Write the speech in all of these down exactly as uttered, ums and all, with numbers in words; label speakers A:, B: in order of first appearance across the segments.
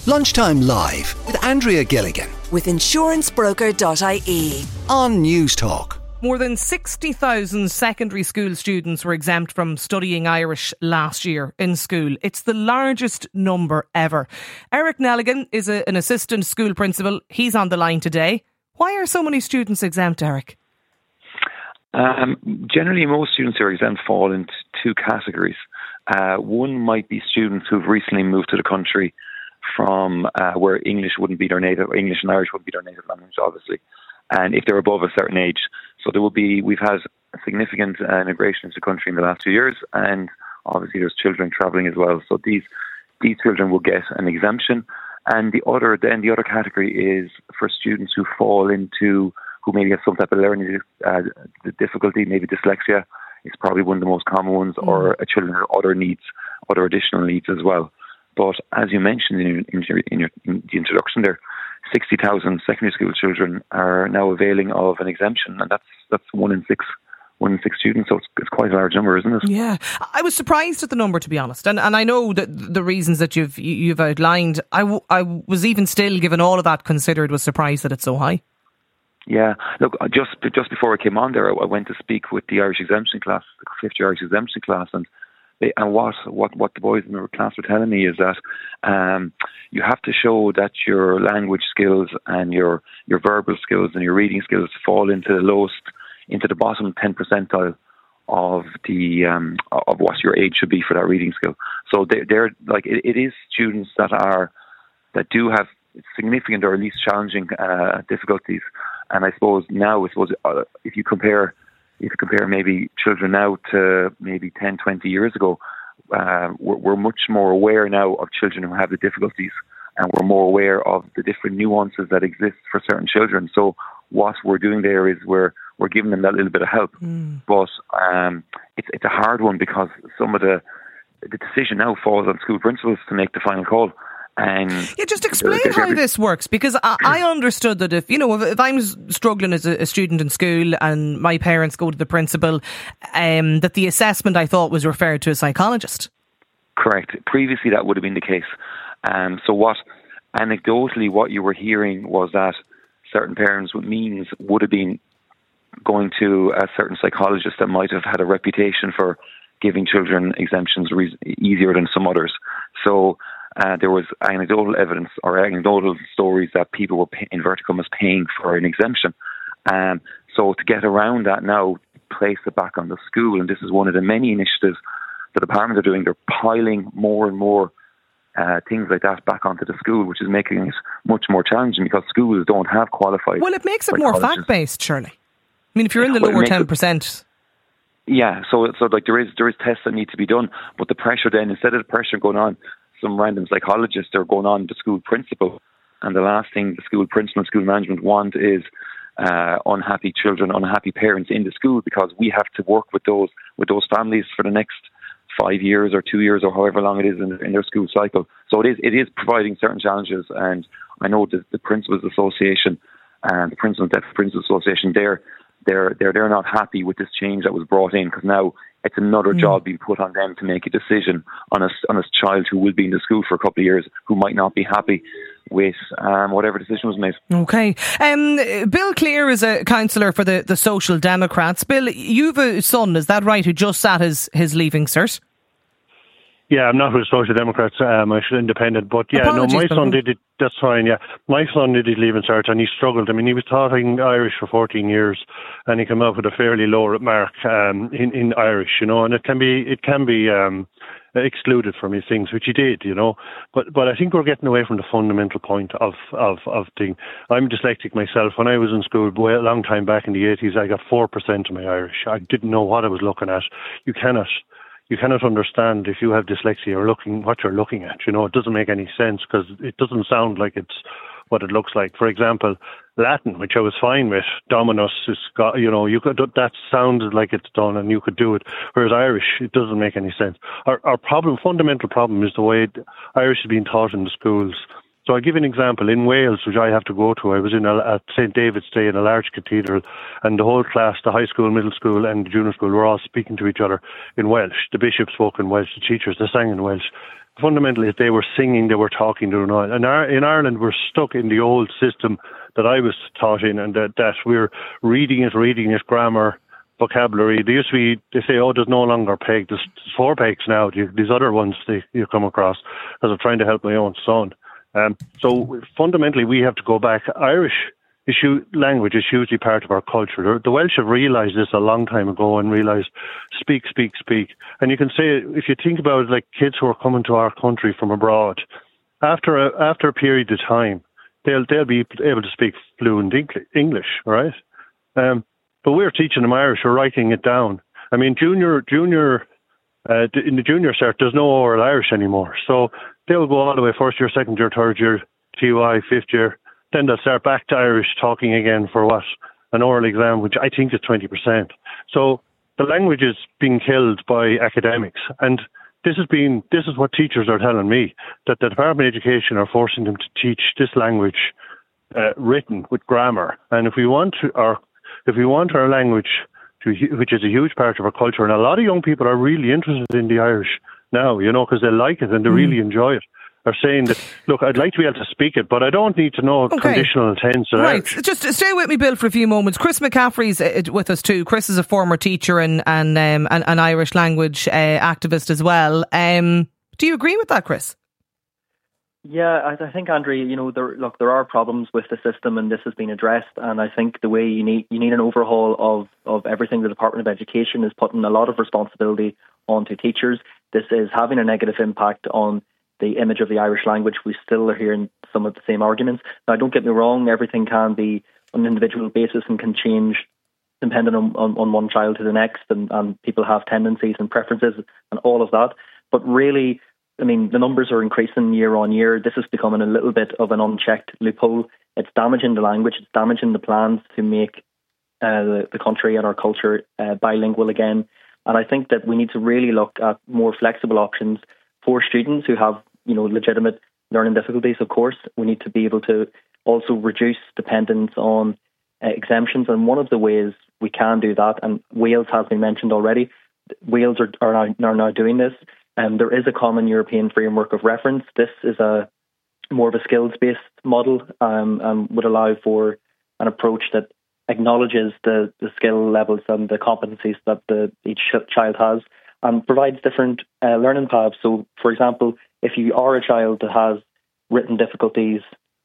A: Lunchtime Live with Andrea Gilligan
B: with insurance broker dot I E
A: on News Talk.
C: More than sixty thousand secondary school students were exempt from studying Irish last year in school. It's the largest number ever. Eric Nelligan is a, an assistant school principal. He's on the line today. Why are so many students exempt, Eric?
D: Um, generally, most students who are exempt fall into two categories. Uh, one might be students who've recently moved to the country from uh, where English wouldn't be their native, English and Irish wouldn't be their native language, obviously. And if they're above a certain age. So there will be, we've had a significant uh, immigration into the country in the last two years, and obviously there's children travelling as well. So these these children will get an exemption. And the other, then the other category is for students who fall into, who maybe have some type of learning uh, difficulty, maybe dyslexia is probably one of the most common ones, mm. or a children with other needs, other additional needs as well. But as you mentioned in, your, in, your, in, your, in the introduction there, sixty thousand secondary school children are now availing of an exemption, and that's that's one in six, one in six students. So it's, it's quite a large number, isn't it?
C: Yeah, I was surprised at the number, to be honest, and and I know that the reasons that you've you've outlined. I, w- I was even still, given all of that considered, was surprised that it's so high.
D: Yeah, look, just just before I came on there, I went to speak with the Irish exemption class, the fifth year Irish exemption class, and. They, and what, what, what the boys in the class were telling me is that um, you have to show that your language skills and your, your verbal skills and your reading skills fall into the lowest, into the bottom ten percentile of the um, of what your age should be for that reading skill. So they, they're like it, it is students that are that do have significant or at least challenging uh, difficulties. And I suppose now, I suppose uh, if you compare. If you compare maybe children now to maybe ten, twenty years ago, uh, we're, we're much more aware now of children who have the difficulties, and we're more aware of the different nuances that exist for certain children. So what we're doing there is we're we're giving them that little bit of help. Mm. But um, it's it's a hard one because some of the the decision now falls on school principals to make the final call. And
C: yeah, just explain how this works, because I, I understood that if, you know, if, if I'm struggling as a, a student in school and my parents go to the principal, um, that the assessment, I thought, was referred to a psychologist.
D: Correct. Previously, that would have been the case. Um, so what, anecdotally, what you were hearing was that certain parents with means would have been going to a certain psychologist that might have had a reputation for giving children exemptions re- easier than some others. So Uh, there was anecdotal evidence or anecdotal stories that people were, pay, inverted commas, paying for an exemption. Um, so to get around that now, place it back on the school, and this is one of the many initiatives the department are doing. They're piling more and more uh, things like that back onto the school, which is making it much more challenging because schools don't have qualified.
C: Well, it makes it more fact-based, surely. I mean, if you're in the well, lower ten percent...
D: Yeah, so so like there is there is tests that need to be done, but the pressure then, instead of the pressure going on some random psychologists, are going on the school principal, and the last thing the school principal and school management want is uh, unhappy children, unhappy parents in the school, because we have to work with those with those families for the next five years or two years or however long it is in, in their school cycle. So it is it is providing certain challenges, and I know that the Principals Association and the Principal and Deputy Principals Association, they're they're they're they're not happy with this change that was brought in, because now it's another mm. job being put on them to make a decision on a, on a child who will be in the school for a couple of years, who might not be happy with um, whatever decision was made.
C: Okay. Um, Bill Clear is a councillor for the, the Social Democrats. Bill, you've a son, is that right, who just sat his, his leaving cert?
E: Yeah, I'm not with Social Democrats, um, I'm independent, but yeah,
C: Apologies,
E: no, my son
C: Bill.
E: did it, that's fine, yeah. My son did his leaving cert and he struggled. I mean, he was talking Irish for fourteen years and he came out with a fairly low mark um, in, in Irish, you know, and it can be, it can be um, excluded from his things, which he did, you know. But but I think we're getting away from the fundamental point of, of, of thing. I'm dyslexic myself. When I was in school a long time back in the eighties, I got four percent of my Irish. I didn't know what I was looking at. You cannot... You cannot understand if you have dyslexia or looking what you're looking at. You know, it doesn't make any sense because it doesn't sound like it's what it looks like. For example, Latin, which I was fine with, Dominus is got, you know, you could, that sounded like it's done and you could do it. Whereas Irish, it doesn't make any sense. Our, our problem, fundamental problem, is the way Irish is being taught in the schools. So I'll give you an example. In Wales, which I have to go to, I was in a, at Saint David's Day in a large cathedral, and the whole class, the high school, middle school and the junior school, were all speaking to each other in Welsh. The bishop spoke in Welsh, the teachers, they sang in Welsh. fundamentally, if they were singing, they were talking to another. And in Ireland, we're stuck in the old system that I was taught in, and that, that we're reading it, reading it, grammar, vocabulary. They used to be, they say, oh, there's no longer peg, there's four pegs now. These other ones they, you come across, as I'm trying to help my own son. Um, so fundamentally, we have to go back. Irish issue, language is hugely part of our culture. The Welsh have realised this a long time ago and realised speak, speak, speak. And you can say, if you think about it, like kids who are coming to our country from abroad, after a, after a period of time, they'll they'll be able to speak fluent English, right? Um, but we're teaching them Irish, we're writing it down. I mean, junior junior uh, in the junior cert, there's no oral Irish anymore. So they'll go all the way first year, second year, third year, T Y, fifth year. Then they'll start back to Irish talking again for what? An oral exam, which I think is twenty percent. So the language is being killed by academics. And this has been, this is what teachers are telling me, that the Department of Education are forcing them to teach this language uh, written with grammar. And if we want to, our, if we want our language, to, which is a huge part of our culture, and a lot of young people are really interested in the Irish now, you know, because they like it and they mm. really enjoy it, are saying that, look, I'd like to be able to speak it, but I don't need to know okay. conditional tense.
C: Right, Irish. Just stay with me, Bill, for a few moments. Chris McCaffrey's with us too. Chris is a former teacher and and um, an, an Irish language uh, activist as well. Um, do you agree with that, Chris?
F: Yeah, I, I think, Andrea, you know, there, look, there are problems with the system, and this has been addressed. And I think the way you need you need an overhaul of of everything. The Department of Education is putting a lot of responsibility onto teachers. This is having a negative impact on the image of the Irish language. We still are hearing some of the same arguments. Now, don't get me wrong, everything can be on an individual basis and can change depending on, on, on one child to the next, and, and people have tendencies and preferences and all of that. But really, I mean, the numbers are increasing year on year. This is becoming a little bit of an unchecked loophole. It's damaging the language. It's damaging the plans to make uh, the, the country and our culture uh, bilingual again. And I think that we need to really look at more flexible options for students who have, you know, legitimate learning difficulties. Of course, we need to be able to also reduce dependence on uh, exemptions. And one of the ways we can do that, and Wales has been mentioned already, Wales are, are, now, are now doing this. And there is a common European framework of reference. This is a more of a skills-based model um, and would allow for an approach that acknowledges the, the skill levels and the competencies that the, each child has, and provides different uh, learning paths. So, for example, if you are a child that has written difficulties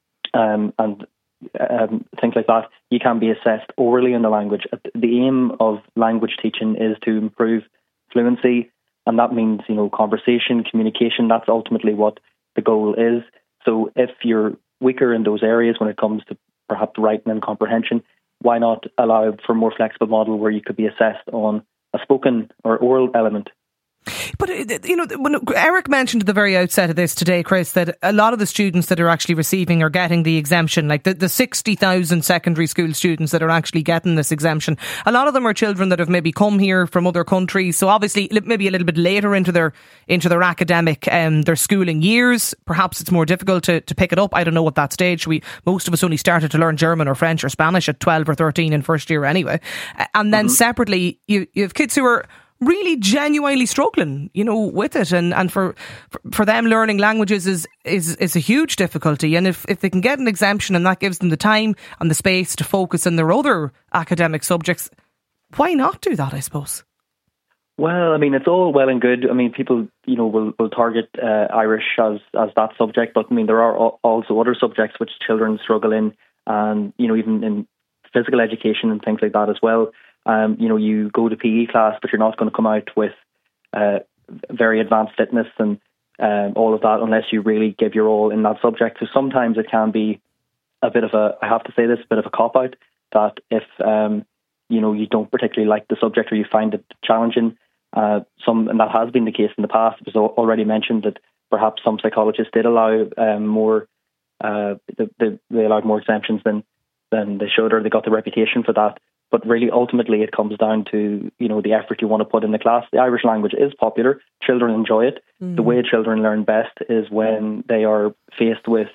F: um, and um, things like that, you can be assessed orally in the language. The aim of language teaching is to improve fluency, and that means, you know, conversation, communication. That's ultimately what the goal is. So if you're weaker in those areas when it comes to perhaps writing and comprehension, why not allow for a more flexible model where you could be assessed on a spoken or oral element?
C: But, you know, when Eric mentioned at the very outset of this today, Chris, that a lot of the students that are actually receiving are getting the exemption, like the, the sixty thousand secondary school students that are actually getting this exemption. A lot of them are children that have maybe come here from other countries. So obviously maybe a little bit later into their into their academic, um, their schooling years. Perhaps it's more difficult to, to pick it up. I don't know at that stage. We Most of us only started to learn German or French or Spanish at twelve or thirteen in first year anyway. And then mm-hmm. separately, you, you have kids who are really genuinely struggling, you know, with it, and and for for them learning languages is is is a huge difficulty. And if if they can get an exemption and that gives them the time and the space to focus on their other academic subjects, why not do that, I suppose?
F: Well, I mean, it's all well and good. I mean, people, you know, will will target uh, Irish as as that subject, but I mean, there are also other subjects which children struggle in, and you know, even in physical education and things like that as well. Um, you know, you go to P E class, but you're not going to come out with uh, very advanced fitness and um, all of that unless you really give your all in that subject. So sometimes it can be a bit of a, I have to say this, a bit of a cop-out, that if, um, you know, you don't particularly like the subject or you find it challenging, uh, some, and that has been the case in the past. It was already mentioned that perhaps some psychologists did allow um, more, uh, they, they allowed more exemptions than, than they should, or they got the reputation for that. But really, ultimately, it comes down to, you know, the effort you want to put in the class. The Irish language is popular. Children enjoy it. Mm. The way children learn best is when they are faced with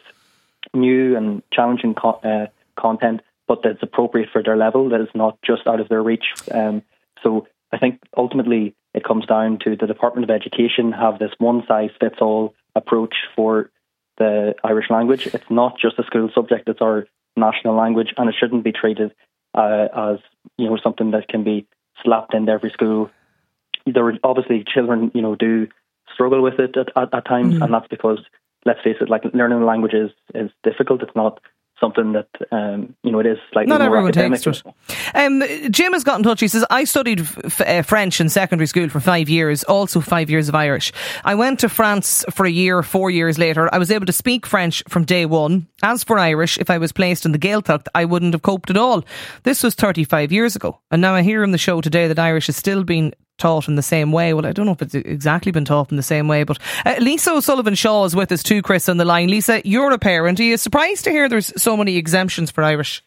F: new and challenging co- uh, content, but that's appropriate for their level, that is not just out of their reach. Um, so I think ultimately it comes down to the Department of Education have this one-size-fits-all approach for the Irish language. It's not just a school subject, it's our national language, and it shouldn't be treated uh, as, you know, something that can be slapped into every school. There are obviously children, you know, do struggle with it at, at, at times, mm. and that's because, let's face it, like learning a language is, is difficult. It's not something that, um, you know, it is slightly
C: Not
F: more
C: everyone
F: academic.
C: takes to it. Um, Jim has got in touch. He says, I studied f- uh, French in secondary school for five years, also five years of Irish. I went to France for a year, four years later. I was able to speak French from day one. As for Irish, if I was placed in the Gaeltacht, I wouldn't have coped at all. This was thirty-five years ago. And now I hear in the show today that Irish is still being taught in the same way. Well, I don't know if it's exactly been taught in the same way, but uh, Lisa O'Sullivan Shaw is with us too, Chris, on the line. Lisa, you're a parent. Are you surprised to hear there's so many exemptions for Irish?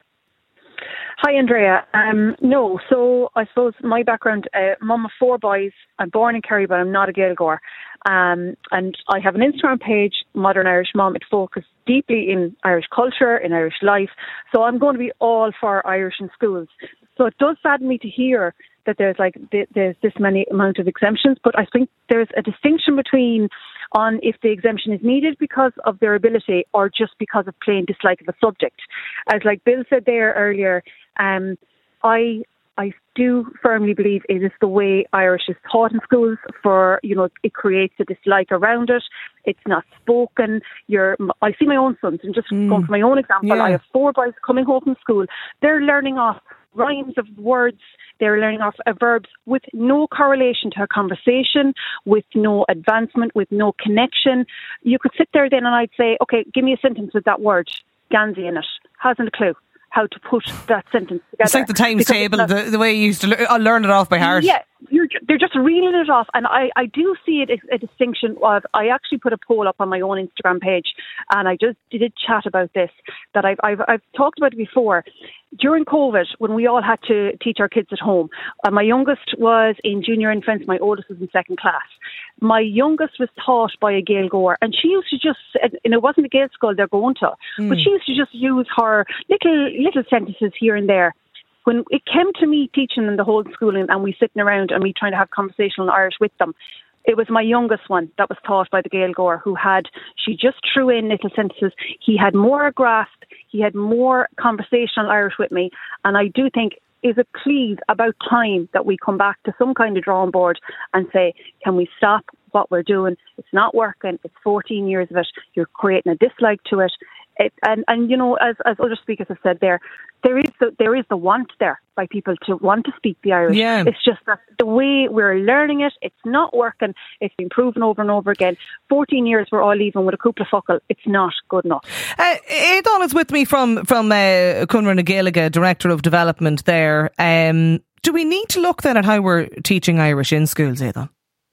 G: Hi, Andrea. Um, no, so I suppose my background, uh, mum of four boys. I'm born in Kerry, but I'm not a Gaeilgeoir. Um, and I have an Instagram page, Modern Irish Mum. It focuses deeply in Irish culture, in Irish life. So I'm going to be all for Irish in schools. So it does sadden me to hear that there's like there's this many amount of exemptions, but I think there's a distinction between on if the exemption is needed because of their ability or just because of plain dislike of the subject. As like Bill said there earlier, um, I I do firmly believe it is the way Irish is taught in schools. For, you know, it creates a dislike around it. It's not spoken. You're, I see my own sons, and just mm. going for my own example, yeah. I have four boys coming home from school. They're learning off rhymes of words. They're learning off uh, verbs with no correlation to a conversation, with no advancement, with no connection. You could sit there then and I'd say, okay, give me a sentence with that word, Gansey, in it. Hasn't a clue how to put that sentence together.
C: It's like the times table, the, the way you used to learn, I'll learn it off by heart.
G: Yeah, you're, they're just reeling it off. And I, I do see it as a distinction of, I actually put a poll up on my own Instagram page, and I just did chat about this, that I've, I've, I've talked about it before. During COVID, when we all had to teach our kids at home, uh, my youngest was in junior infants, my oldest was in second class. My youngest was taught by a Gaeilgeoir, and she used to just, and it wasn't a Gael school they're going to, mm. but she used to just use her little little sentences here and there. When it came to me teaching them the whole schooling and we sitting around and we trying to have conversational Irish with them, it was my youngest one that was taught by the Gaeilgeoir, who had, she just threw in little sentences. He had more grasp, he had more conversational Irish with me, and I do think is it please about time that we come back to some kind of drawing board and say, can we stop what we're doing? It's not working. It's fourteen years of it. You're creating a dislike to it. It, and, and, you know, as, as other speakers have said there, there is the, there is the want there by people to want to speak the Irish.
C: Yeah.
G: It's just that the way we're learning it, it's not working. It's been proven over and over again. fourteen years we're all leaving with a couple of fuckle. It's not good enough.
C: Uh, Aidan is with me from, from uh, Cunra na Gaeilge, Director of Development there. Um, do we need to look then at how we're teaching Irish in schools, Aidan?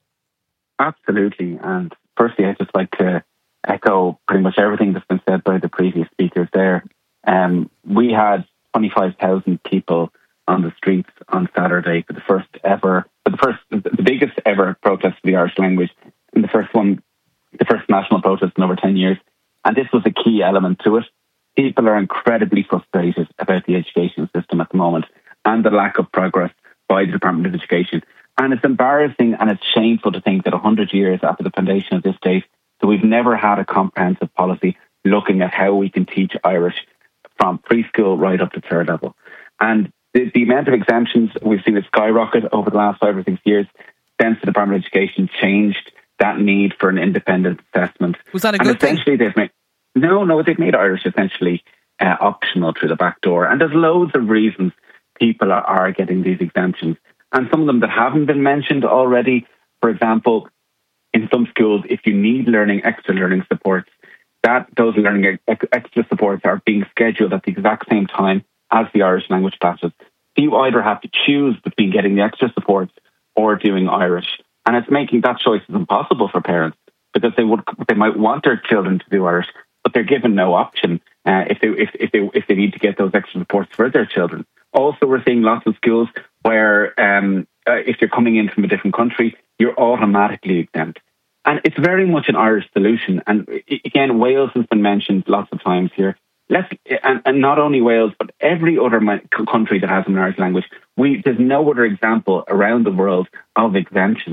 H: Absolutely. And firstly, I'd just like to echo pretty much everything that's been said by the previous speakers there. Um, we had twenty-five thousand people on the streets on Saturday for the first ever, for the first, the biggest ever protest for the Irish language, and the first one, the first national protest in over ten years. And this was a key element to it. People are incredibly frustrated about the education system at the moment and the lack of progress by the Department of Education. And it's embarrassing and it's shameful to think that one hundred years after the foundation of this state, that we've never had a comprehensive policy looking at how we can teach Irish from preschool right up to third level. And the, the amount of exemptions we've seen it skyrocket over the last five or six years since the Department of Education changed that need for an independent assessment.
C: Was that a
H: and
C: good
H: essentially
C: thing?
H: They've made, no, no, they've made Irish essentially uh, optional through the back door. And there's loads of reasons people are, are getting these exemptions. And some of them that haven't been mentioned already, for example, in some schools, if you need learning, extra learning supports, that those learning ex- extra supports are being scheduled at the exact same time as the Irish language classes. So you either have to choose between getting the extra supports or doing Irish. And it's making that choice impossible for parents because they would they might want their children to do Irish, but they're given no option uh, if they if, if they if they need to get those extra supports for their children. Also, we're seeing lots of schools where um, uh, if you're coming in from a different country, you're automatically exempt. And it's very much an Irish solution. And again, Wales has been mentioned lots of times here. Let's, and, and not only Wales, but every other country that has an Irish language. We, there's no other example around the world of exemptions.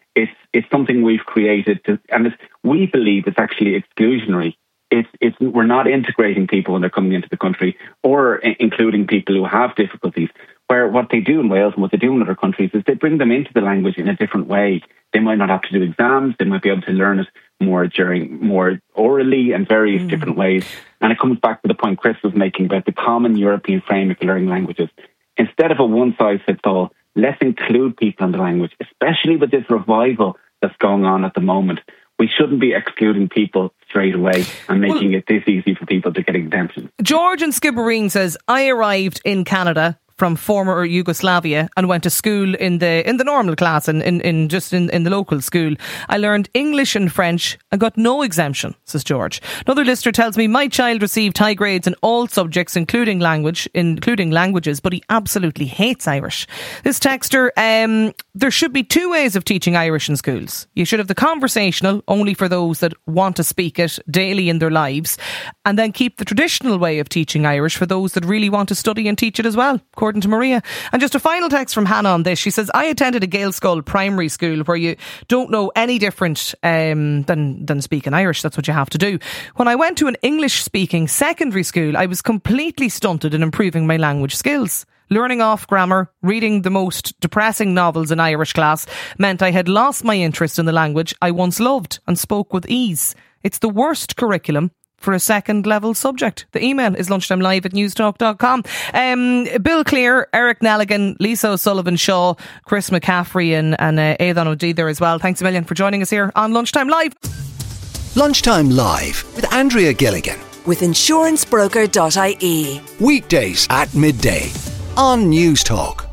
H: It's it's something we've created, to, and it's, we believe it's actually exclusionary. It's it's we're not integrating people when they're coming into the country, or I- including people who have difficulties. Where what they do in Wales and what they do in other countries is they bring them into the language in a different way. They might not have to do exams. They might be able to learn it more during more orally and various mm. different ways. And it comes back to the point Chris was making about the common European framework of learning languages. Instead of a one-size-fits-all, let's include people in the language, especially with this revival that's going on at the moment. We shouldn't be excluding people straight away and making well, it this easy for people to get exemptions.
C: George in Skibbereen says, I arrived in Canada from former Yugoslavia and went to school in the in the normal class and in, in just in, in the local school. I learned English and French and got no exemption, says George. Another listener tells me my child received high grades in all subjects, including language, including languages, but he absolutely hates Irish. This texter, um, there should be two ways of teaching Irish in schools. You should have the conversational, only for those that want to speak it daily in their lives, and then keep the traditional way of teaching Irish for those that really want to study and teach it as well, according to Maria. And just a final text from Hannah on this. She says, I attended a Gaelscoil primary school where you don't know any different um, than, than speaking Irish. That's what you have to do. When I went to an English speaking secondary school, I was completely stunted in improving my language skills. Learning off grammar, reading the most depressing novels in Irish class meant I had lost my interest in the language I once loved and spoke with ease. It's the worst curriculum for a second level subject. The email is lunchtimelive at newstalk dot com. Um, Bill Clear, Eric Nelligan, Lisa O'Sullivan Shaw, Chris McCaffrey and, and uh, Aidan O'Dea there as well. Thanks a million for joining us here on Lunchtime Live.
A: Lunchtime Live with Andrea Gilligan.
B: With insurance broker dot I E.
A: Weekdays at midday on Newstalk.